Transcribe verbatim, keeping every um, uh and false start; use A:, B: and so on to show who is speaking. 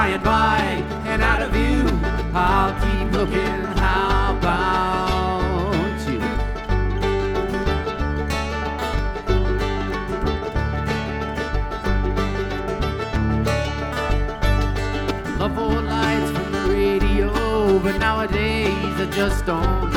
A: and by and out of view. I'll keep looking. How about you? Love for lights from the radio, but nowadays I just don't